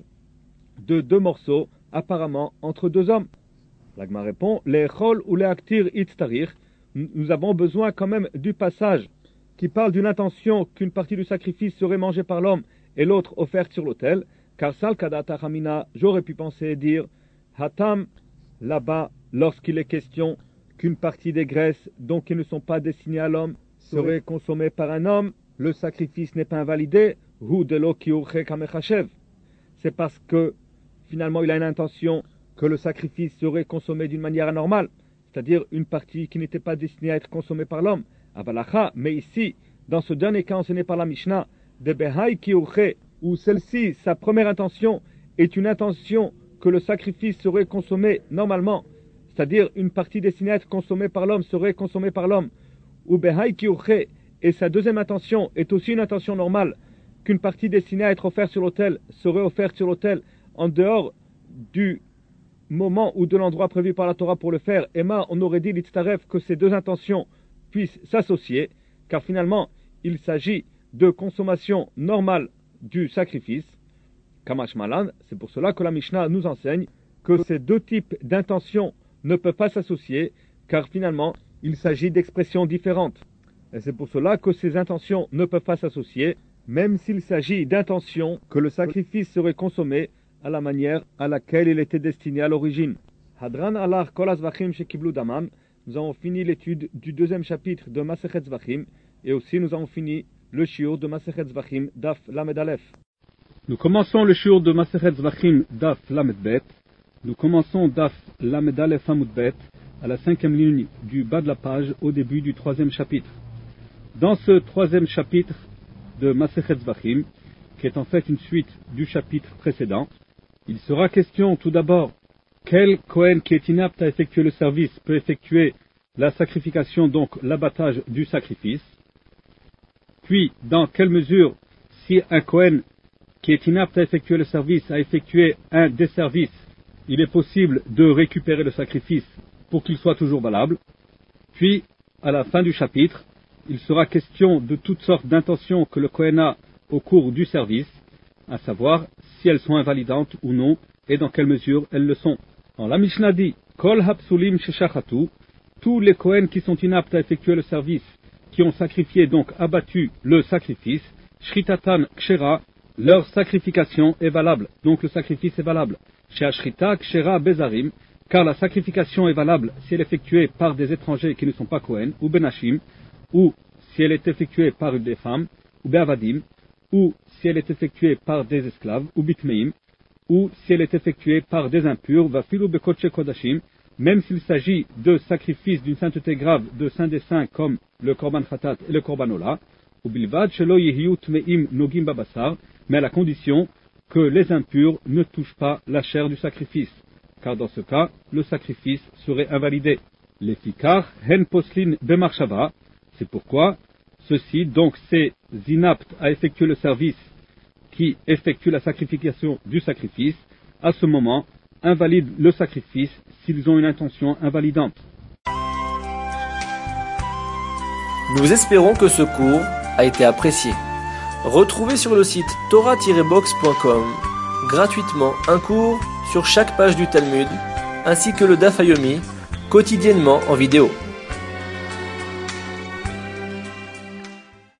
de deux morceaux, apparemment entre deux hommes. L'Agma répond, les chol ou les aktir itztarich, nous avons besoin quand même du passage qui parle d'une intention qu'une partie du sacrifice serait mangée par l'homme et l'autre offerte sur l'autel, car sal kadata hamina, j'aurais pu penser et dire, hatam, là-bas, lorsqu'il est question qu'une partie des graisses, donc qui ne sont pas destinées à l'homme, serait consommée par un homme, le sacrifice n'est pas invalidé, hu de lo kiurche kamechachev. C'est parce que, finalement, il a une intention que le sacrifice serait consommé d'une manière anormale, c'est-à-dire une partie qui n'était pas destinée à être consommée par l'homme. Avalacha, mais ici, dans ce dernier cas enseigné par la Mishnah, de Behai Kiurche, où celle-ci, sa première intention, est une intention que le sacrifice serait consommé normalement, c'est-à-dire une partie destinée à être consommée par l'homme serait consommée par l'homme, ou Behai Kiurche, et sa deuxième intention est aussi une intention normale, qu'une partie destinée à être offerte sur l'autel serait offerte sur l'autel en dehors du moment ou de l'endroit prévu par la Torah pour le faire. Emma, on aurait dit l'itztaref que ces deux intentions puissent s'associer, car finalement, il s'agit de consommation normale du sacrifice. Kamash Malan, c'est pour cela que la Mishnah nous enseigne que ces deux types d'intentions ne peuvent pas s'associer, car finalement, il s'agit d'expressions différentes. Et c'est pour cela que ces intentions ne peuvent pas s'associer, même s'il s'agit d'intentions que le sacrifice serait consommé à la manière à laquelle il était destiné à l'origine. Hadran alar kol hazvachim shekiblu damam. Nous avons fini l'étude du deuxième chapitre de Masechet Zvachim et aussi nous avons fini le shiur de Masechet Zvachim Daf Lamed Aleph. Nous commençons le shiur de Masechet Zvachim Daf Lamed Bet. Nous commençons Daf Lamed Aleph Amud Bet à la cinquième ligne du bas de la page au début du troisième chapitre. Dans ce troisième chapitre de Masechet Zvachim, qui est en fait une suite du chapitre précédent. Il sera question tout d'abord quel Kohen qui est inapte à effectuer le service peut effectuer la sacrification, donc l'abattage du sacrifice. Puis, dans quelle mesure, si un Kohen qui est inapte à effectuer le service a effectué un des services, il est possible de récupérer le sacrifice pour qu'il soit toujours valable. Puis, à la fin du chapitre, il sera question de toutes sortes d'intentions que le Kohen a au cours du service, à savoir si elles sont invalidantes ou non, et dans quelle mesure elles le sont. En la Mishnah dit, Kol hapsulim sheshachatu, tous les Kohen qui sont inaptes à effectuer le service, qui ont sacrifié, donc abattu le sacrifice, shritatan kshera, leur sacrification est valable, donc le sacrifice est valable. Chez Ashrita kshera bezarim, car la sacrification est valable si elle est effectuée par des étrangers qui ne sont pas Kohen, ou benashim, ou si elle est effectuée par des femmes, ou beavadim, ou si elle est effectuée par des esclaves, ou bitmeim, ou si elle est effectuée par des impurs, vafilu bekoche kodashim, même s'il s'agit de sacrifices d'une sainteté grave de saint des saints comme le korban khatat et le korban ola, ou bilvad shelo yehiyu tmeim nogim babasar, mais à la condition que les impurs ne touchent pas la chair du sacrifice, car dans ce cas, le sacrifice serait invalidé. Les fikar hen poslin bemarshava, c'est pourquoi ceux-ci, donc ces inaptes à effectuer le service qui effectuent la sacrification du sacrifice, à ce moment, invalident le sacrifice s'ils ont une intention invalidante. Nous espérons que ce cours a été apprécié. Retrouvez sur le site torah tiret box point com gratuitement un cours sur chaque page du Talmud, ainsi que le Daf Yomi, quotidiennement en vidéo.